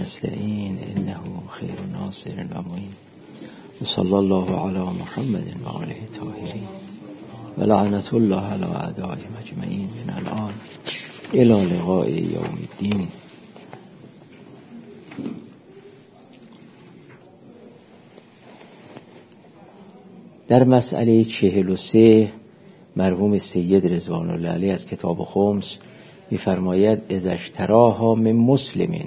نستعین انه خیر ناصر و معین و صلی الله علی محمد و آله الطاهرین و لعنت الله علی اعدائهم اجمعین من الان الی لقاء یوم الدین. در مسئله 43 مرحوم سید رضوان الله علیه از کتاب خمس می‌فرماید اذا اشتراها من مسلمین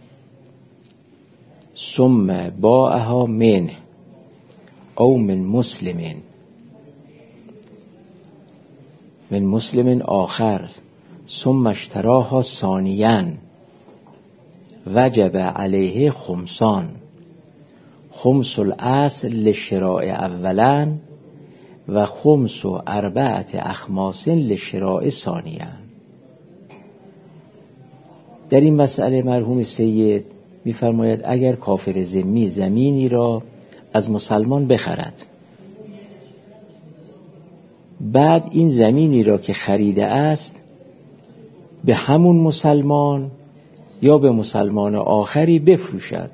ثم باعها منه او من مسلم آخر ثم اشتراها ثانیاً وجب علیه خمسان، خمس الاصل للشراء اولا و خمس و اربعة اخماس للشراء ثانیاً. در این مسئله مرحوم سید می‌فرماید اگر کافر ذمی زمینی را از مسلمان بخرد، بعد این زمینی را که خریده است به همون مسلمان یا به مسلمان آخری بفروشد،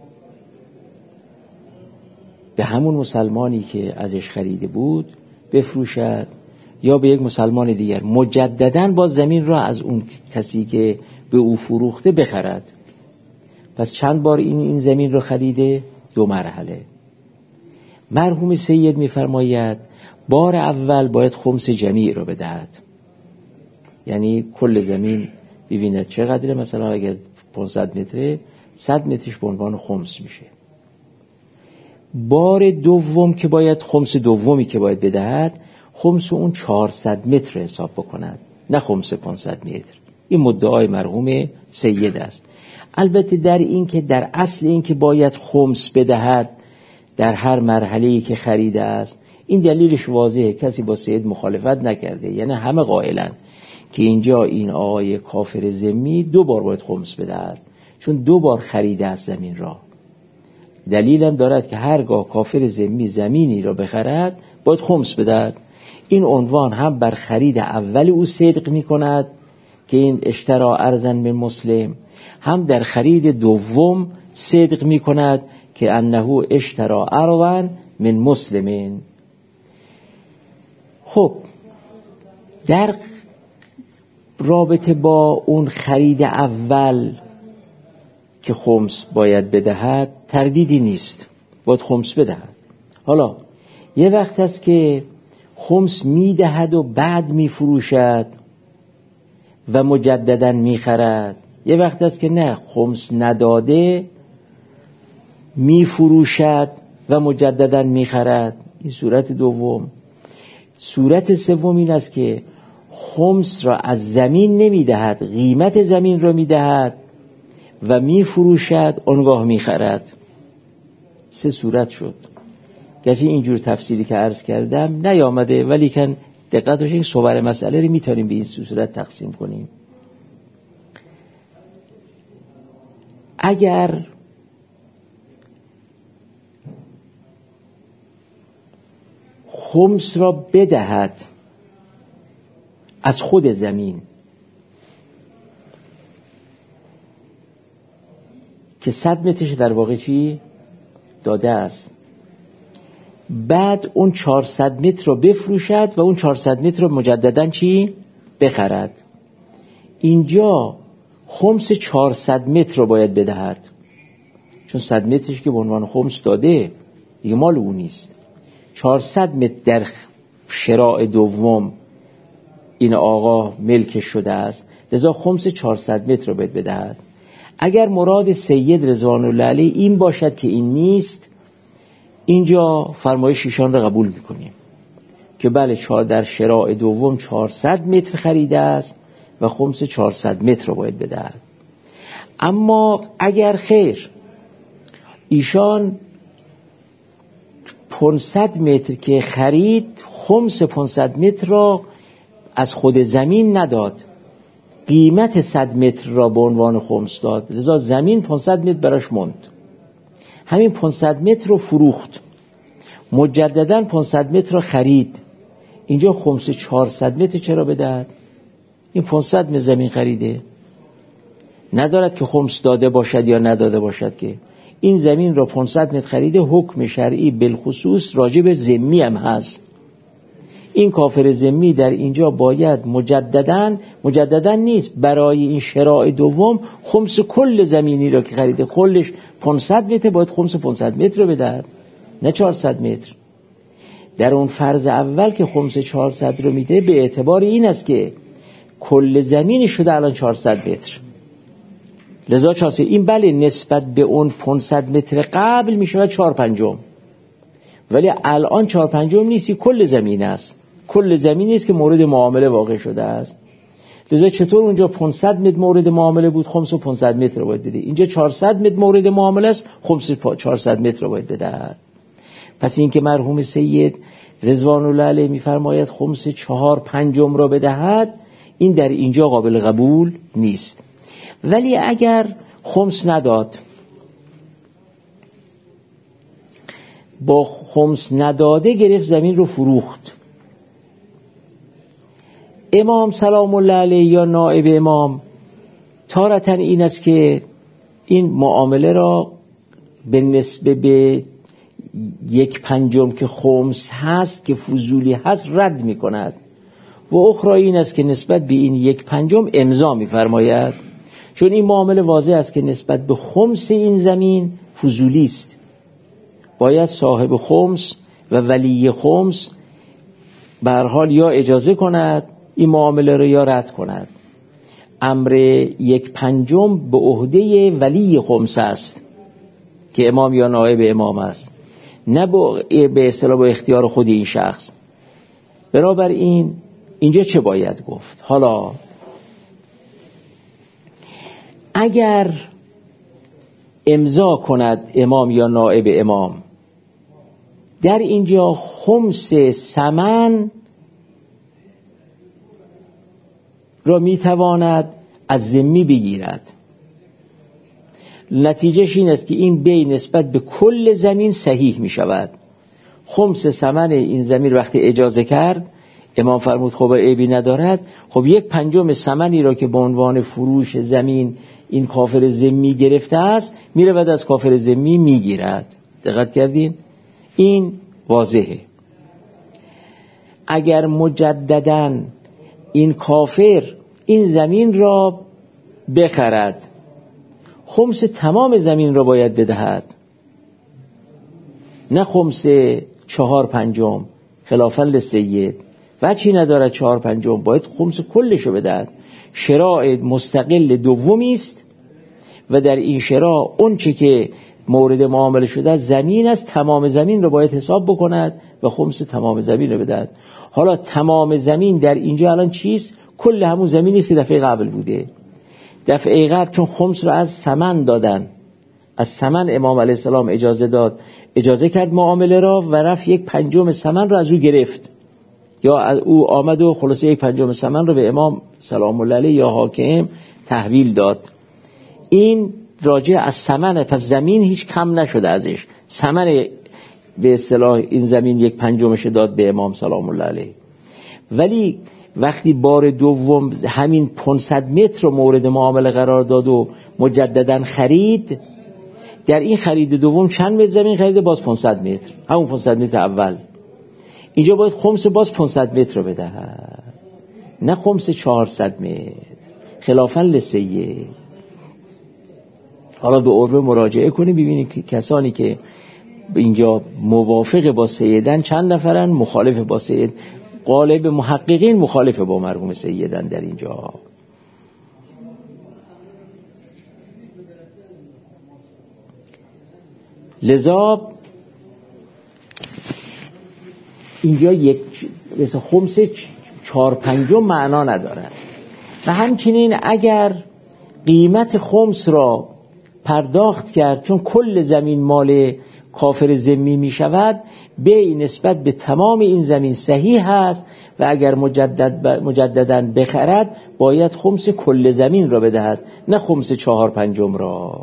به همون مسلمانی که ازش خریده بود بفروشد یا به یک مسلمان دیگر، مجدداً با زمین را از اون کسی که به او فروخته بخرد. پس چند بار این زمین را خریده؟ 2 مرحله. مرحوم سید می‌فرماید بار اول باید خمس جمیع را بدهد، یعنی کل زمین ببیند چقدره، مثلا اگر 500 متره 100 مترش به عنوان خمس میشه. بار دوم که باید خمس دومی که باید بدهد، خمس اون 400 متر حساب بکند، نه خمس 500 متر. این مدعای مرحوم سید است. البته در این که در اصل این که باید خمس بدهد در هر مرحله‌ای که خریده است، این دلیلش واضحه، کسی با سید مخالفت نکرده، یعنی همه قائلن که اینجا این آقای کافر ذمی 2 بار باید خمس بدهد، چون 2 بار خریده است زمین را. دلیل هم دارد که هرگاه کافر ذمی زمینی را بخرد باید خمس بدهد. این عنوان هم بر خرید اول او صدق می کند که این اشترا ارضا من مسلم، هم در خرید دوم صدق می کند که انه اشترا ارضا من مسلمین. خب در رابطه با اون خرید اول که خمس باید بدهد تردیدی نیست، باید خمس بدهد. حالا یه وقت هست که خمس میدهد و بعد میفروشد و مجددا میخرد، یه وقت هست که نه، خمس نداده میفروشد و مجددا میخرد. این صورت دوم. صورت سوم این است که خمس را از زمین نمیدهد، قیمت زمین را میدهد و میفروشد، آنگاه میخرد. 3 صورت شد. گرچه اینجور تفصیلی که عرض کردم نیامده، ولی کن دقت داشته این صور مسئله رو میتونیم به این صورت تقسیم کنیم. اگر خمس را بدهد از خود زمین که 100 مترش در واقع چی داده است، بعد اون 400 متر رو بفروشد و اون 400 متر رو مجدداً چی بخرد، اینجا خمس 400 متر رو باید بدهد، چون 100 مترش که به عنوان خمس داده دیگه مال اون نیست. 400 متر در شراء دوم این آقا ملکش شده است، لذا خمس 400 متر رو باید بدهد. اگر مراد سید رضوان الله علیه این باشد که این نیست، اینجا فرمایش ایشان را قبول میکنیم که بله در شراء دوم 400 متر خریده است و خمس 400 متر رو باید بدهد. اما اگر خیر ایشان 500 متر که خرید، خمس 500 متر را از خود زمین نداد، قیمت 100 متر را به عنوان خمس داد، لذا زمین 500 متر براش موند، همین 500 متر رو فروخت، مجددا 500 متر را خرید، اینجا خمس 400 متر چرا بدهد؟ این 500 متر زمین خریده، ندارد که خمس داده باشد یا نداده باشد. که این زمین را 500 متر خریده، حکم شرعی بالخصوص راجع به ذمی هم هست. این کافر ذمی در اینجا باید مجدداً نیست، برای این شراء دوم خمس کل زمینی را که خریده، کلش 500 متر، باید خمس 500 متر رو بدهد، نه 400 متر. در اون فرض اول که خمس 400 رو میده، به اعتبار این است که کل زمینی شده الان 400 متر، لذا 400 این بله نسبت به اون 500 متر قبل میشه 4/5، ولی الان 4/5 نیستی، کل زمین است، کل زمینی است که مورد معامله واقع شده است. لذا چطور اونجا 500 متر مورد معامله بود، خمس 500 متر رو باید بده، اینجا 400 متر مورد معامله است، خمس 400 متر رو باید بده. پس این که مرحوم سید رضوان الله علیه میفرماید خمس 4/5 را بدهد، این در اینجا قابل قبول نیست. ولی اگر خمس نداد، با خمس نداده گرفت زمین رو فروخت، امام سلام الله علیه یا نائب امام تارتن این است که این معامله را به نسبه به 1/5 که خمس هست که فضولی هست رد می کند، و اخرى این است که نسبت به این 1/5 امضا می فرماید، چون این معامله واضح است که نسبت به خمس این زمین فضولی است، باید صاحب خمس و ولی خمس به هر حال یا اجازه کند این معامله را یا رد کند. امر 1/5 به عهده ولی خمس است که امام یا نائب امام است، نه به اصطلاح با اختیار خود این شخص. بنابراین اینجا چه باید گفت؟ حالا اگر امضا کند امام یا نائب امام، در اینجا خمس ثمن را میتواند از ذمی بگیرد. نتیجهش این است که این بی نسبت به کل زمین صحیح می شود. خمس ثمن این زمین وقتی اجازه کرد، امام فرمود خب عیبی ندارد، خب 1/5 ثمنی را که به عنوان فروش زمین این کافر ذمی گرفته است، میره بعد از کافر ذمی میگیرد. دقت کردین؟ این واضحه. اگر مجدداً این کافر این زمین را بخرد، خمس تمام زمین را باید بدهد، نه خمس 4/5 خلافاً لسید. وجهی ندارد 4/5، باید خمس کلش رو بدهد. شراء مستقل دومی است و در این شراء اون چی که مورد معامله شده زمین است، تمام زمین رو باید حساب بکند و خمس تمام زمین رو بدهد. حالا تمام زمین در اینجا الان چیست؟ کل همون زمینی است که دفعه قبل بوده. دفعه قبل چون خمس رو از ثمن دادن، از ثمن امام علیه السلام اجازه کرد معامله را و رفت 1/5 ثمن رو از او گرفت، یا او آمد و خلاصه 1/5 ثمن رو به امام سلام الله علیه یا حاکم تحویل داد. این راجع از ثمن، پس زمین هیچ کم نشده ازش، ثمن به اصطلاح این زمین 1/5 داد به امام سلام الله علیه. ولی وقتی بار دوم همین 500 متر رو مورد معامله قرار داد و مجددا خرید، در این خرید دوم چند متر زمین خریده؟ باز 500 متر، همون 500 متر اول. اینجا باید خمس باز 500 متر رو بدهد، نه خمس 400 متر خلافاً لسید. حالا به عربه مراجعه کنیم ببینیم که کسانی که اینجا موافق با سیدن چند نفرن، مخالف با سید. غالب محققین مخالف با مرحوم سیدن در اینجا. لذا اینجا یک مثل خمس 4/5 معنا ندارد. و همچنین اگر قیمت خمس را پرداخت کرد، چون کل زمین مال کافر ذمی می شود، به نسبت به تمام این زمین صحیح است و اگر مجدداً بخرد باید خمس کل زمین را بدهد، نه خمس 4/5 را.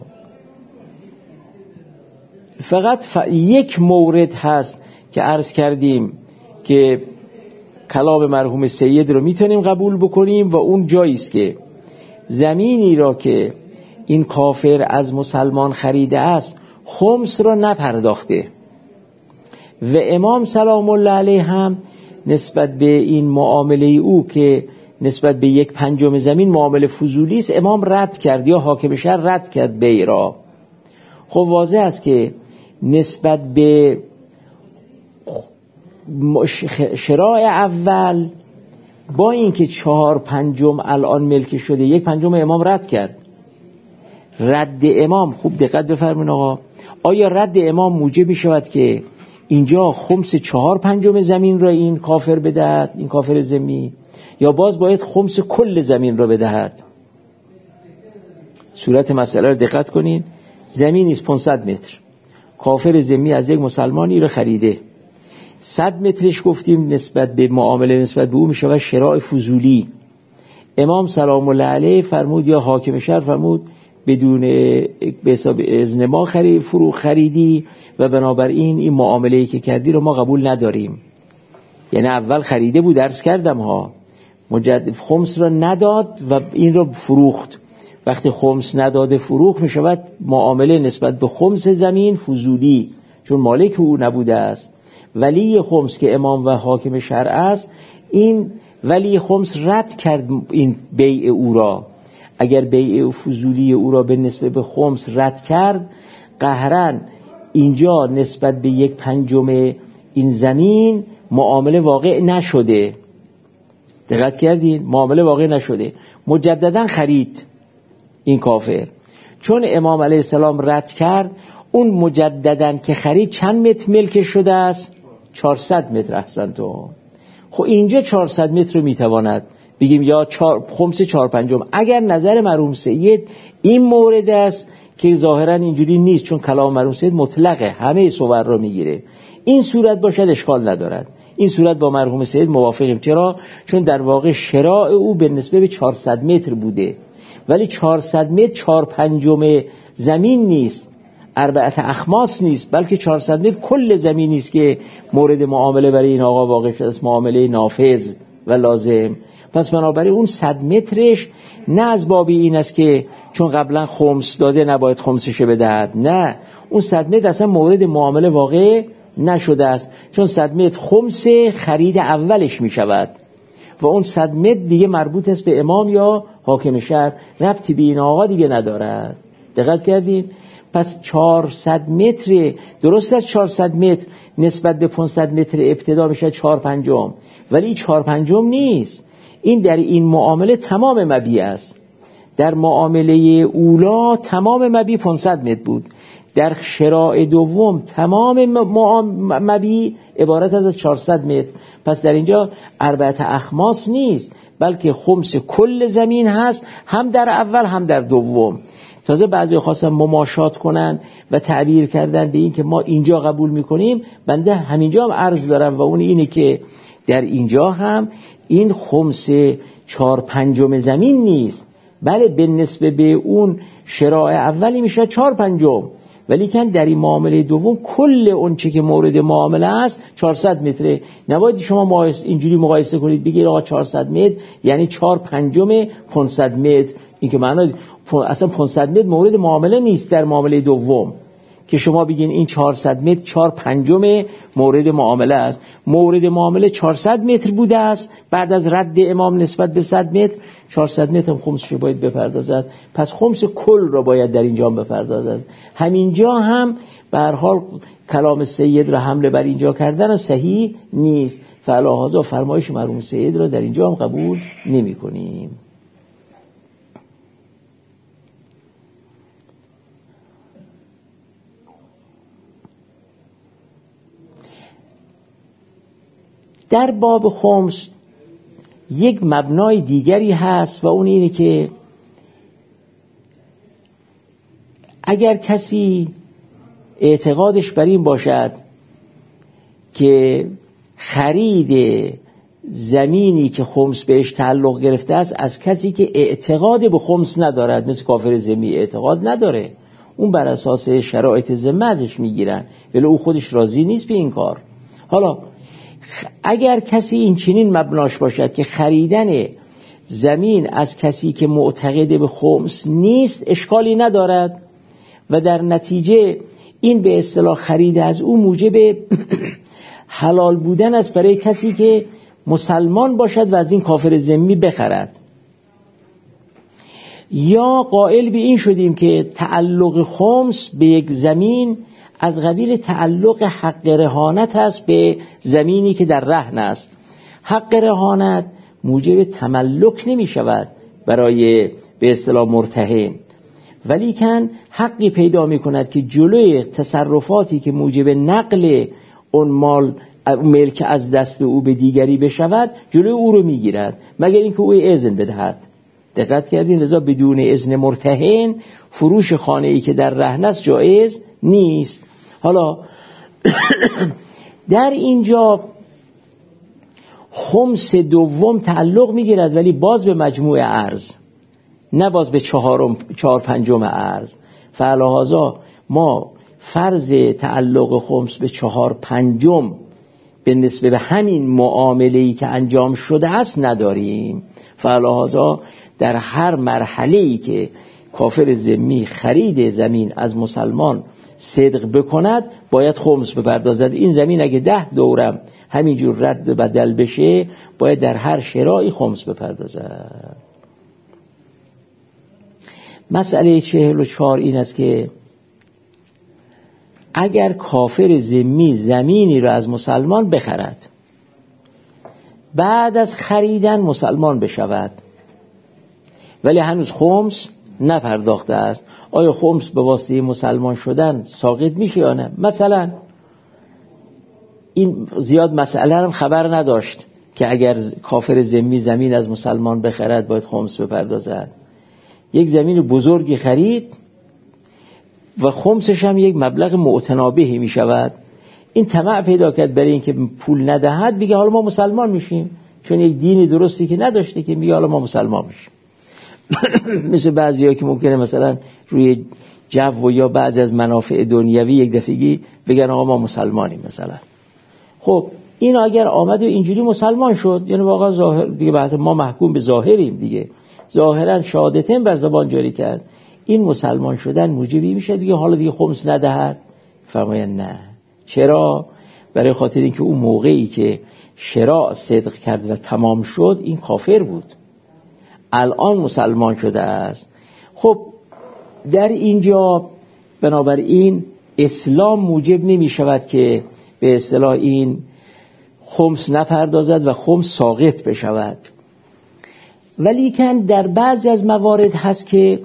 فقط یک مورد هست که عرض کردیم که کلام مرحوم سید رو میتونیم قبول بکنیم و اون جایی است که زمینی را که این کافر از مسلمان خریده است خمس را نپرداخته و امام سلام الله علیه هم نسبت به این معامله او که نسبت به 1/5 زمین معامله فضولی است امام رد کرد یا حاکم شهر رد کرد بیع را. خب واضح است که نسبت به شراء اول با اینکه 4/5 الان ملک شده 1/5 امام رد کرد. رد امام خوب دقت بفرمایید آقا، آیا رد امام موجب می شود که اینجا خمس 4/5 زمین را این کافر بدهد، این کافر ذمی، یا باز باید خمس کل زمین را بدهد؟ صورت مسئله رو دقت کنین. زمینی است 500 متر، کافر ذمی از یک مسلمانی را خریده، 100 مترش گفتیم نسبت به معامله نسبت به او میشه و شراء فضولی. امام سلام الله علیه فرمود یا حاکم شهر فرمود بدون به حساب اذن ما خریدی و بنابراین این معامله‌ای که کردی رو ما قبول نداریم. یعنی اول خریده بود، درس کردم ها، مجدد خمس را نداد و این را فروخت. وقتی خمس نداده فروخت میشود معامله نسبت به خمس زمین فضولی، چون مالک او نبوده است. ولی خمس که امام و حاکم شرع است، این ولی خمس رد کرد این بیع او را. اگر بیع فضولی او را به نسبت به خمس رد کرد، قهرن اینجا نسبت به 1/5 این زمین معامله واقع نشده. دقت کردین؟ معامله واقع نشده، مجددا خرید این کافر. چون امام علیه السلام رد کرد، اون مجددا که خرید چند متر ملک شده است؟ 400 متر. احسنتون. خب اینجا 400 متر رو میتواند بگیم یا خمس 4/5. اگر نظر مرحوم سید این مورد است که ظاهرا اینجوری نیست، چون کلام مرحوم سید مطلقه، همه صور رو میگیره، این صورت باشد اشکال ندارد. این صورت با مرحوم سید موافقیم. چرا؟ چون در واقع شراء او به نسبت به 400 متر بوده، ولی 400 متر 4/5 زمین نیست، 4 اخماس نیست، بلکه 400 متر کل زمینی است که مورد معامله برای این آقا واقع شده است، معامله نافذ و لازم. پس بنابراین اون 100 مترش نه از باب این است که چون قبلا خمس داده نباید خمسش بدهد، نه، اون 100 متر اصلا مورد معامله واقع نشده است، چون 100 متر خمس خرید اولش می شود و اون 100 متر دیگه مربوط است به امام یا حاکم شهر، ربطی به این آقا دیگه ندارد. دقت کردین؟ پس 400 متر درست است، 400 متر نسبت به 500 متر ابتدا میشه 4/5، ولی 4/5 نیست. این در این معامله تمام مبیع است. در معامله اولا تمام مبیع 500 متر بود، در شراء دوم تمام مبیع عبارت از 400 متر. پس در اینجا 4 اخماس نیست، بلکه خمس کل زمین هست، هم در اول هم در دوم. تازه بعضی خواستن مماشات کنن و تعبیر کردن به این که ما اینجا قبول میکنیم، بنده همینجا هم عرض دارم و اون اینه که در اینجا هم این خمس 4/5 زمین نیست، بله به نسبت به اون شراء اولی میشه 4/5، ولی که در این معامله دوم کل اون چی که مورد معامله است 400 متره. نباید شما اینجوری مقایسه کنید بگید آقا 400 متر یعنی 4/5 500 متر. این که معنی اصلا 500 متر مورد معامله نیست در معامله دوم، که شما بگین این 400 متر 4/5 مورد معامله است. مورد معامله 400 متر بوده است، بعد از رد امام نسبت به 100 متر 400 متر هم خمسش باید بپردازد، پس خمس کل را باید در اینجا بپردازد. همینجا هم به هر حال کلام سید را حمله بر اینجا کردن صحیح نیست، فعلاحاذا فرمایش مرحوم سید را در اینجا هم قبول نمی کنیم. در باب خمس یک مبنای دیگری هست و اون اینه که اگر کسی اعتقادش بر این باشد که خرید زمینی که خمس بهش تعلق گرفته است از کسی که اعتقاد به خمس ندارد، مثل کافر ذمی اعتقاد نداره، اون بر اساس شرایط ذمه ازش میگیرن ولی او خودش راضی نیست به این کار. حالا اگر کسی این چنین مبناش باشد که خریدن زمین از کسی که معتقد به خمس نیست اشکالی ندارد و در نتیجه این به اصطلاح خرید از او موجب حلال بودن است برای کسی که مسلمان باشد و از این کافر ذمی بخرد. یا قائل به این شدیم که تعلق خمس به یک زمین از قبیل تعلق حق رهانت است به زمینی که در رهن است. حق رهانت موجب تملک نمی شود برای به اصطلاح مرتهن، ولیکن حقی پیدا می کند که جلوی تصرفاتی که موجب نقل اون مال ملک از دست او به دیگری بشود جلوی او رو می گیرد مگر اینکه او اذن بدهد. دقت کردین؟ لذا بدون اذن مرتهن فروش خانه ای که در رهن است جایز نیست. حالا در اینجا خمس دوم تعلق میگیرد ولی باز به مجموع ارز، نه باز به چهار پنجم ارز. فعلهذا ما فرض تعلق خمس به 4/5 به نسبت به همین معامله‌ای که انجام شده است نداریم. فعلهذا در هر مرحله‌ای که کافر ذمی خرید زمین از مسلمان صدق بکند باید خمس بپردازد. این زمین اگه 10 دورم همینجور رد و بدل بشه باید در هر شرایی خمس بپردازد. مسئله 44 این است که اگر کافر ذمی زمینی را از مسلمان بخرد بعد از خریدن مسلمان بشود ولی هنوز خمس نپرداخته است، آیا خمس به واسطه مسلمان شدن ساقط میشه یا نه؟ مثلا این زیاد مسئله هم خبر نداشت که اگر کافر ذمی زمین از مسلمان بخرد باید خمس بپردازد. یک زمین بزرگی خرید و خمسش هم یک مبلغ معتنابهی می شود. این طمع پیدا کرد برای اینکه پول ندهد بگه حالا ما مسلمان میشیم، چون یک دینی درستی که نداشته که میگه حالا ما مسلمان میشیم. مثل بعضی‌ها که ممکنه مثلا روی جو و یا بعضی از منافع دنیوی یک دفعگی بگن آقا ما مسلمانیم مثلا. خب این اگر آمد و اینجوری مسلمان شد یعنی واقعا ظاهر دیگه بعد ما محکوم به ظاهریم دیگه، ظاهرا شهادتین بر زبان جاری کرد، این مسلمان شدن موجبی میشه دیگه حالا دیگه خمس ندهد؟ فرمایند نه. چرا؟ برای خاطر اینکه اون موقعی که شراء صدق کرد و تمام شد این کافر بود، الان مسلمان شده است. خب در اینجا بنابراین اسلام موجب نمی شود که به اصطلاح این خمس نپردازد و خمس ساقط بشود، ولیکن در بعضی از موارد هست که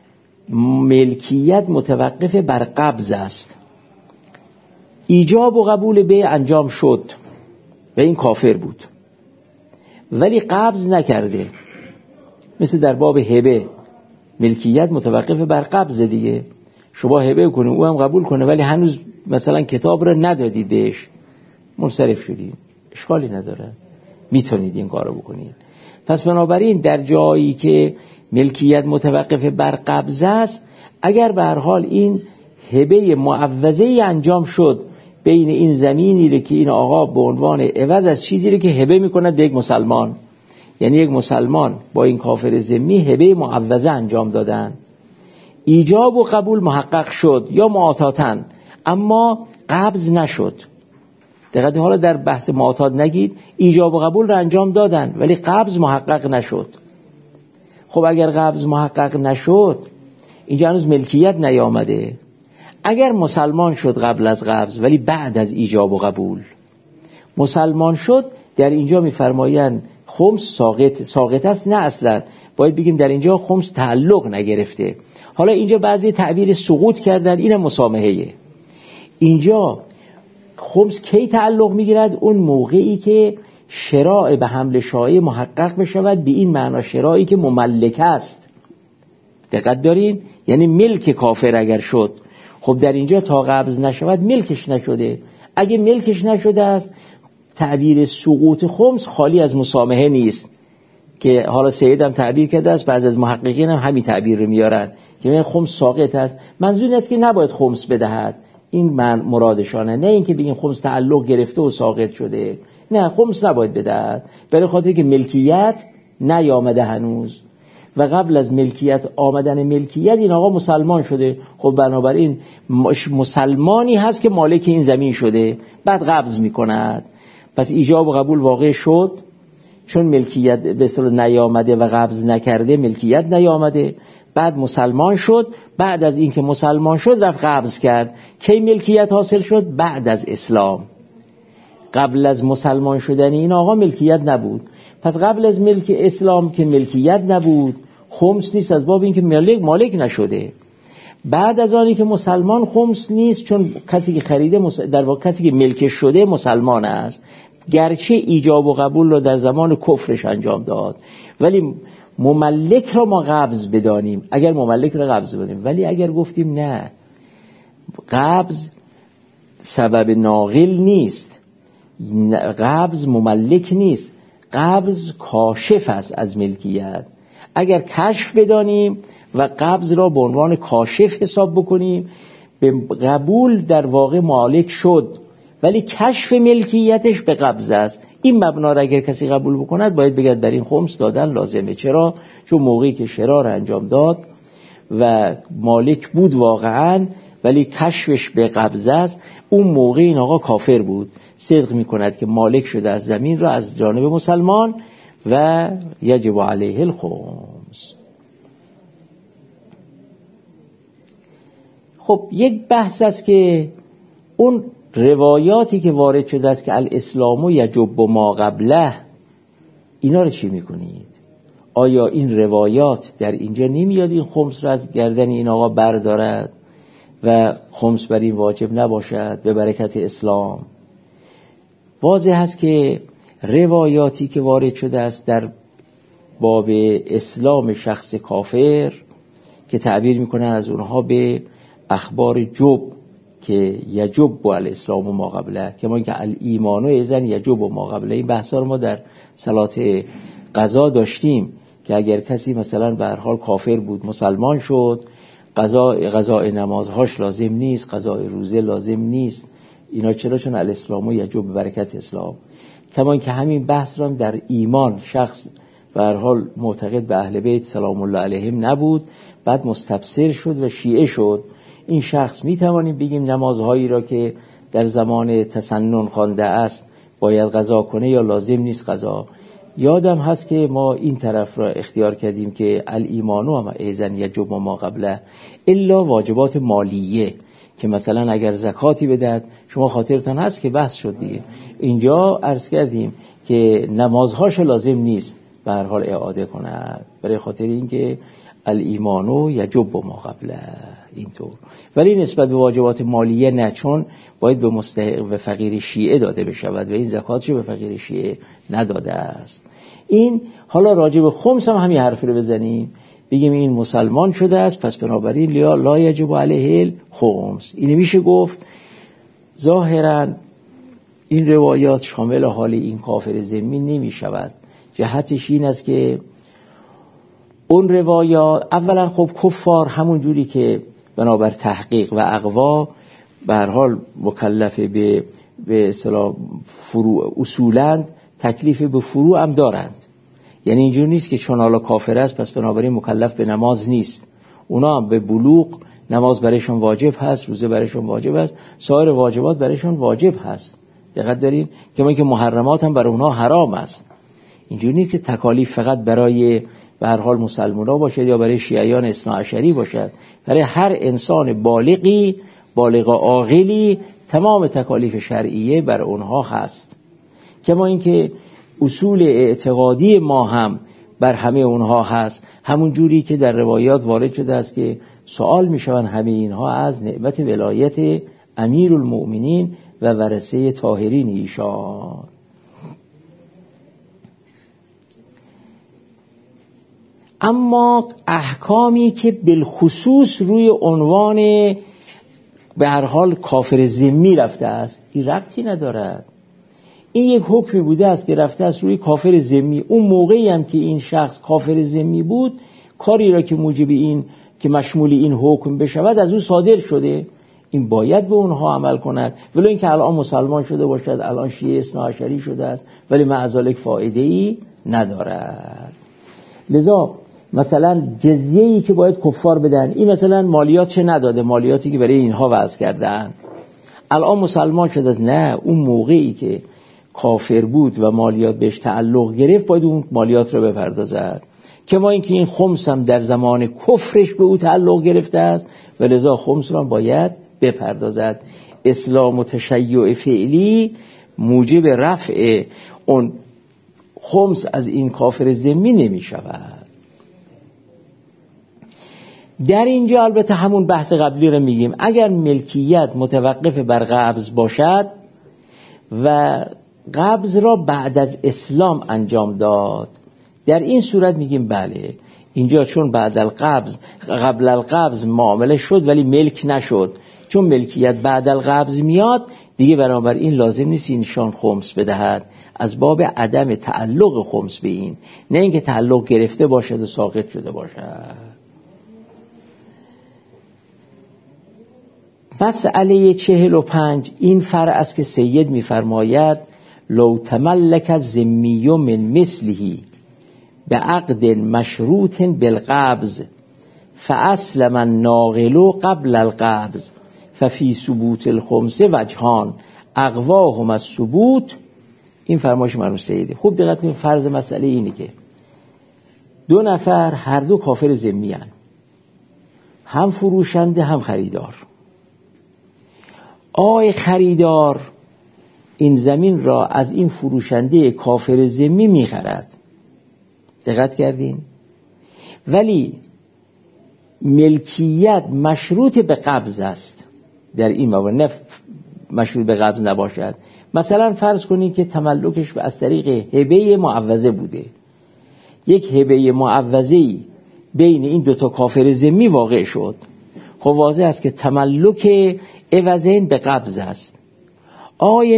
ملکیت متوقف بر قبض است. ایجاب و قبول بیع انجام شد و این کافر بود ولی قبض نکرده، مثل در باب هبه ملکیت متوقف بر قبض دیگه، شما هبه کنه او هم قبول کنه ولی هنوز مثلا کتاب را ندادید بهش، منصرف شدید، اشکالی نداره، میتونید این کارو بکنید. پس بنابراین در جایی که ملکیت متوقف بر قبض است، اگر به هر حال این هبه معوضه‌ای انجام شد بین این زمینی که این آقا به عنوان عوض از چیزی که هبه میکند به یک مسلمان، یعنی یک مسلمان با این کافر ذمی هبه معوضه انجام دادن، ایجاب و قبول محقق شد یا معاطاتن اما قبض نشد. دقیقاً حالا در بحث معاطات نگید، ایجاب و قبول را انجام دادن ولی قبض محقق نشد. خب اگر قبض محقق نشد اینجا هنوز ملکیت نیامده. اگر مسلمان شد قبل از قبض ولی بعد از ایجاب و قبول مسلمان شد، در اینجا میفرمایند خمس ساقط است. نه اصلا باید بگیم در اینجا خمس تعلق نگرفته. حالا اینجا بعضی تعبیر سقوط کردن، این مسامحه. اینجا خمس کی تعلق میگیرد؟ اون موقعی که شراء به حمل شایع محقق بشود، به این معنا شرائی که مملک است. دقت دارین؟ یعنی ملک کافر اگر شد، خب در اینجا تا قبض نشود ملکش نشده. اگه ملکش نشده است، تعبیر سقوط خمس خالی از مسامحه نیست که حالا سید هم تعبیر کرده است، بعضی از محققین هم همین تعبیر رو میارن که من خمس ساقط است. منظور این است که نباید خمس بدهد، این من مرادشانه، نه اینکه بگیم خمس تعلق گرفته و ساقط شده. نه، خمس نباید بدهد برای خاطر که ملکیت نیامده هنوز و قبل از ملکیت آمدن ملکیت این آقا مسلمان شده، خب بنابراین مسلمانی هست که مالک این زمین شده، بعد قبض میکند. پس ایجاب و قبول واقع شد، چون ملکیت به اصطلاح نیامده و قبض نکرده ملکیت نیامده، بعد مسلمان شد، بعد از اینکه مسلمان شد رفت قبض کرد. کی ملکیت حاصل شد؟ بعد از اسلام. قبل از مسلمان شدن این آقا ملکیت نبود. پس قبل از ملک اسلام که ملکیت نبود، خمس نیست از باب اینکه مالک نشده. بعد از آنی که مسلمان خمس نیست، چون کسی که خریده در واقع کسی که ملکش شده مسلمان است، گرچه ایجاب و قبول رو در زمان کفرش انجام داد، ولی مملک را ما قبض بدانیم، اگر مملک را قبض بدانیم. ولی اگر گفتیم نه، قبض سبب ناقل نیست، قبض مملک نیست، قبض کاشف است از ملکیت. اگر کشف بدانیم و قبض را به عنوان کاشف حساب بکنیم، به قبول در واقع مالک شد، ولی کشف ملکیتش به قبض است. این مبنا را اگر کسی قبول بکند باید بگه در این خمس دادن لازمه. چرا؟ چون موقعی که شرار انجام داد و مالک بود واقعا، ولی کشفش به قبض است، اون موقع این آقا کافر بود. صدق میکند که مالک شده از زمین را از جانب مسلمان و یجب علیه الخمس. خب یک بحث است که اون روایاتی که وارد شده است که الاسلام یجب ما قبله، اینا رو چی میکنید؟ آیا این روایات در اینجا نمیاد این خمس را از گردن این آقا بردارد و خمس بر این واجب نباشد به برکت اسلام؟ واضح است که روایاتی که وارد شده است در باب اسلام شخص کافر که تعبیر میکنن از اونها به اخبار جب که یجب الاسلام و ما قبله، که ما که الایمان و اذن یجب و ما قبله، این بحثا رو ما در صلات قضا داشتیم که اگر کسی مثلا به هر حال کافر بود مسلمان شد، قضاء نمازهاش لازم نیست، قضاء روزه لازم نیست. اینا چرا؟ چون الاسلام و یجب به برکت اسلام. کما که همین بحث رو در ایمان شخص به هر حال معتقد به اهل بیت سلام الله علیهم نبود، بعد مستبصر شد و شیعه شد. این شخص میتوانیم بگیم نمازهایی را که در زمان تسنن خوانده است باید قضا کنه یا لازم نیست قضا. یادم هست که ما این طرف را اختیار کردیم که الایمانو اما ایزن یجب ما قبله الا واجبات مالیه، که مثلا اگر زکاتی بدهد، شما خاطرتان هست که بحث شد دیگه، اینجا عرض کردیم که نمازهاش لازم نیست به هر حال اعاده کند، برای خاطر اینکه الایمانو یجب ما قبله اینطور. ولی نسبت به واجبات مالیه نه، چون باید به مستحق و فقیر شیعه داده بشود و این زکاتشو به فقیر شیعه نداده است. این حالا راجع به خمس هم همین حرف رو بزنیم، بگیم این مسلمان شده است، پس بنابراین لا یجب علیه الخمس. این میشه گفت ظاهرا این روایات شامل حال این کافر ذمی نمی شود. جهتش این است که اون روایات اولا خب کفار همون جوری که بنابر تحقیق و اقوا به هر حال مکلف به اصطلاح فروع اصولاً تکلیف به فروع هم دارند. یعنی اینجور نیست که چون حالا کافر است پس بنابراین مکلف به نماز نیست. اونا هم به بلوغ نماز برایشون واجب هست، روزه برایشون واجب هست، سایر واجبات برایشون واجب هست. دقت دارین که ما که محرمات هم برای اونها حرام است. اینجور نیست که تکالیف فقط برای به هر حال مسلمان‌ها باشد یا برای شیعیان اثنا عشری باشد. برای هر انسان بالغ عاقلی تمام تکالیف شرعیه بر اونها هست. کما اینکه اصول اعتقادی ما هم بر همه اونها هست، همون جوری که در روایات وارد شده است که سوال میشوند همه اینها از نعمت ولایت امیرالمؤمنین و ورثه طاهرین ایشان. اما احکامی که بالخصوص روی عنوان به هر حال کافر ذمی رفته است، این ربطی ندارد. این یک حکمی بوده است که رفته است روی کافر ذمی. اون موقعی هم که این شخص کافر ذمی بود، کاری را که موجب این که مشمول این حکم بشود از او صادر شده، این باید به اونها عمل کند. ولی اینکه الان مسلمان شده باشد، الان شیعه اثنا عشری شده است، ولی معذالک فایده ای ندارد. لذا مثلا جزیه‌ای که باید کفار بدن، این مثلا مالیات چه نداده، مالیاتی که برای اینها وضع کردن، الان مسلمان شده، نه اون موقعی که کافر بود و مالیات بهش تعلق گرفت باید اون مالیات رو بپردازد. که ما اینکه این خمس هم در زمان کفرش به او تعلق گرفته است و لذا خمس رو باید بپردازد. اسلام و تشیع فعلی موجب رفع اون خمس از این کافر ذمی نمی شود. در اینجا البته همون بحث قبلی رو میگیم، اگر ملکیت متوقف بر قبض باشد و قبض را بعد از اسلام انجام داد، در این صورت میگیم بله اینجا چون بعد القبض قبل القبض معامله شد ولی ملک نشد، چون ملکیت بعد القبض میاد دیگه بنابراین لازم نیست اینشان خمس بدهد، از باب عدم تعلق خمس به این، نه اینکه تعلق گرفته باشد و ساقط شده باشد. مسئله 45 این فرع است که سید میفرماید لو تملک الذمی من مثله بعقد مشروط بالقبض فاسلم الناقل قبل القبض ففي ثبوت الخمس وجهان اقواهم الثبوت. این فرمایش مرحوم سیده. خوب دقت کنید، فرض مسئله اینه که دو نفر هر دو کافر ذمی ان، هم فروشنده هم خریدار. آقای خریدار این زمین را از این فروشنده کافر ذمی میخرد، دقت کردین؟ ولی ملکیت مشروط به قبض است در این موارد، نه مشروط به قبض نباشد. مثلا فرض کنید که تملکش از طریق هبه معوضه بوده، یک هبه معوضه‌ای بین این دوتا کافر ذمی واقع شد، خب واضح است که تملک عوضین به قبض است. آقای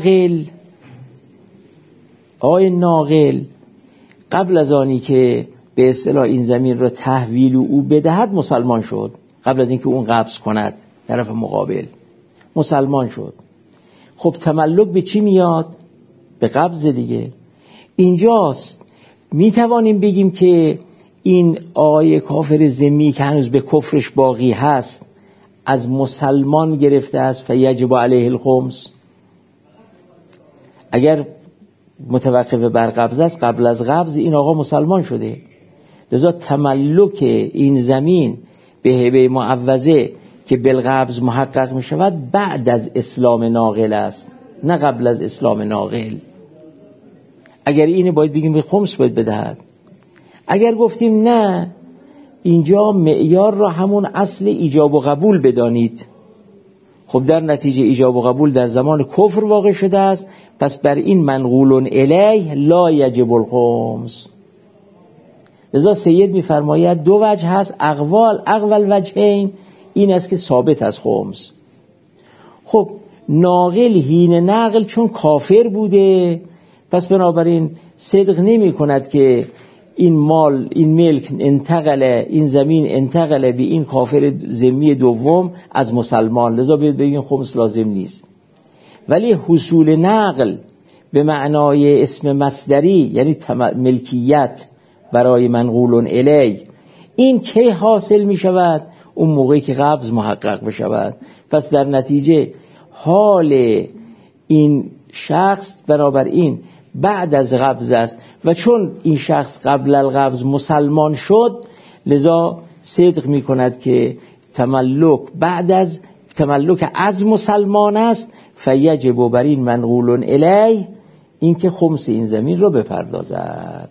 ناقل قبل از آنی که به اصطلاح این زمین را تحویل او بدهد مسلمان شد، قبل از اینکه اون قبض کند طرف مقابل مسلمان شد. خب تملک به چی میاد؟ به قبض دیگه. اینجاست می توانیم بگیم که این آقای کافر ذمی که هنوز به کفرش باقی هست از مسلمان گرفته است فیجب علیه الخمس. اگر متوقف بر قبض است، قبل از قبض این آقا مسلمان شده، لذا تملک این زمین به هبه معوضه که بالقبض محقق می شود بعد از اسلام ناقل است، نه قبل از اسلام ناقل. اگر اینه باید بگیم به خمس باید بدهد. اگر گفتیم نه، اینجا معیار را همون اصل ایجاب و قبول بدانید، خب در نتیجه ایجاب و قبول در زمان کفر واقع شده است، پس بر این منقول الیه لا یجب الخمس. لذا سید میفرماید دو وجه هست، اقوال وجهین این است که ثابت از خمس. خب ناقل هین نقل چون کافر بوده، پس بنابراین صدق نمی کند که این مال، این ملک انتقله، این زمین انتقله به این کافر ذمی دوم از مسلمان، لذا بگیم خمس لازم نیست. ولی حصول نقل به معنای اسم مصدری یعنی ملکیت برای منقول الی، این کی حاصل می شود؟ اون موقعی که قبض محقق بشود. پس در نتیجه حال این شخص بنابراین بعد از قبض است و چون این شخص قبل القبض مسلمان شد، لذا صدق می کند که تملک بعد از تملک از مسلمان است، فیجب بر این منقول الی این که خمس این زمین رو بپردازد.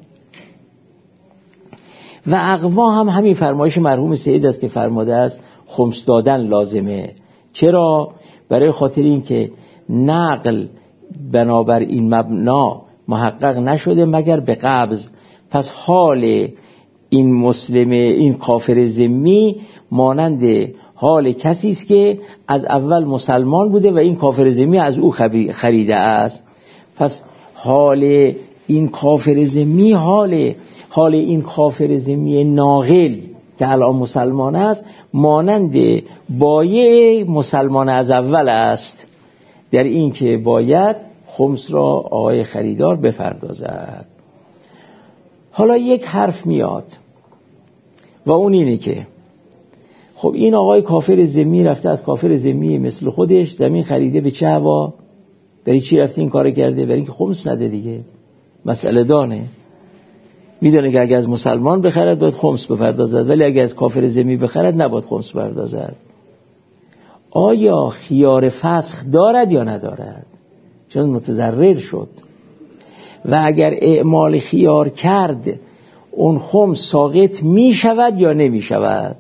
و اقوا هم همین فرمایش مرحوم سید است که فرماده است خمس دادن لازمه. چرا؟ برای خاطر این که نقل بنابر این مبنا محقق نشده مگر به قبض، پس حال این مسلم، این کافر ذمی مانند حال کسی است که از اول مسلمان بوده و این کافر ذمی از او خریده است. پس حال این کافر ذمی حال این کافر ذمی ناقل که الان مسلمان است مانند بایع مسلمان از اول است، در این که باید خمس را آقای خریدار بپردازد. حالا یک حرف میاد و اون اینه که خب این آقای کافر ذمی رفته از کافر ذمی مثل خودش زمین خریده، به چه هوا؟ برای چی رفته این کار کرده؟ برای اینکه خمس نده دیگه. مسئله دانه، میدونه که اگه از مسلمان بخرد باید خمس بپردازد، ولی اگه از کافر ذمی بخرد نباید خمس بپردازد. آیا خیار فسخ دارد یا ندارد؟ چون متضرر شد و اگر اعمال خیار کرد اون خمس ساقط می شود یا نمی شود؟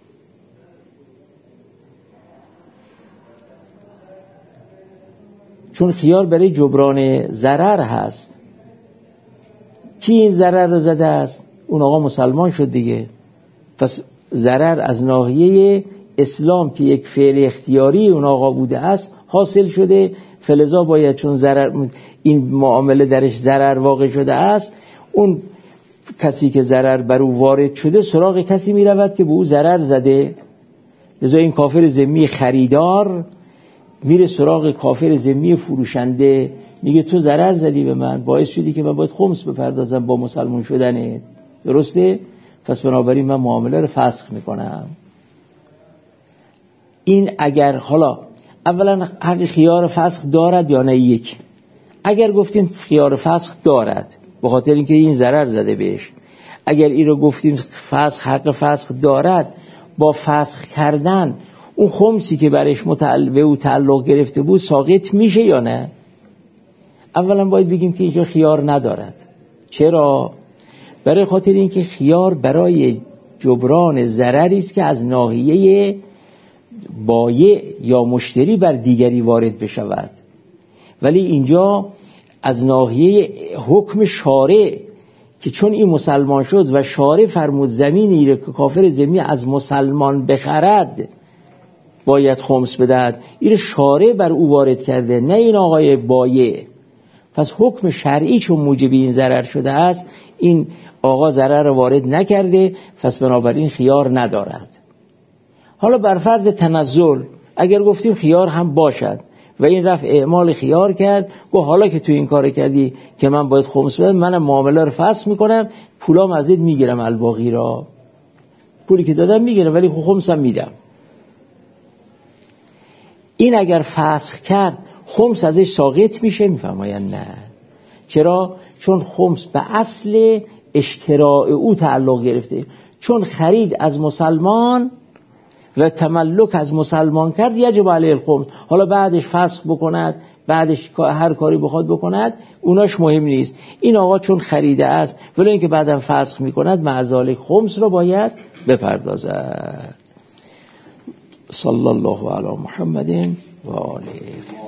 چون خیار برای جبران ضرر هست. کی این ضرر رو زده است؟ اون آقا مسلمان شد دیگه. پس ضرر از ناحیه اسلام که یک فعل اختیاری اون آقا بوده است حاصل شده، فلذا باید چون ضرر این معامله درش ضرر واقع شده است، اون کسی که ضرر بر او وارد شده سراغ کسی می رود که به او ضرر زده. لذا این کافر ذمی خریدار میره سراغ کافر ذمی فروشنده، میگه تو ضرر زدی به من، باعث شدی که من باید خمس بپردازم با مسلمان شدنه، درسته؟ پس بنابراین من معامله رو فسخ میکنم. این اگر حالا اولا حق خیار فسخ دارد یا نه؟ یک، اگر گفتیم خیار فسخ دارد به خاطر اینکه این ضرر زده بهش، اگر این رو گفتیم فسخ حق فسخ دارد، با فسخ کردن اون خمسی که برش به او تعلق گرفته بود ساقط میشه یا نه؟ اولا باید بگیم که اینجا خیار ندارد. چرا؟ برای خاطر اینکه خیار برای جبران ضرری است که از ناحیه بایع یا مشتری بر دیگری وارد بشود، ولی اینجا از ناحیه حکم شارع که چون این مسلمان شد و شارع فرمود زمینی که کافر ذمی از مسلمان بخرد باید خمس بدهد، این شارع بر او وارد کرده، نه این آقای بایع. پس حکم شرعی چون موجب این ضرر شده است، این آقا ضرر وارد نکرده، پس بنابراین خیار ندارد. حالا بر فرض تنزل اگر گفتیم خیار هم باشد و این رفع اعمال خیار کرد، گفت حالا که تو این کار کردی که من باید خمس بدم، منم معامله رو فسخ میکنم، پولام ازت میگیرم، الباقی را پولی که دادم میگیرم ولی خمسم میدم. این اگر فسخ کرد خمس ازش ساقط میشه؟ میفرمایند نه. چرا؟ چون خمس به اصل اشتراع او تعلق گرفته، چون خرید از مسلمان و تملک از مسلمان کرد یجب علیه الخمس. حالا بعدش فسخ بکند، بعدش هر کاری بخواد بکند، اوناش مهم نیست. این آقا چون خریده است ولی اینکه بعدم فسخ میکند معذالک خمس رو باید بپردازد. صلی الله علی محمد و آله.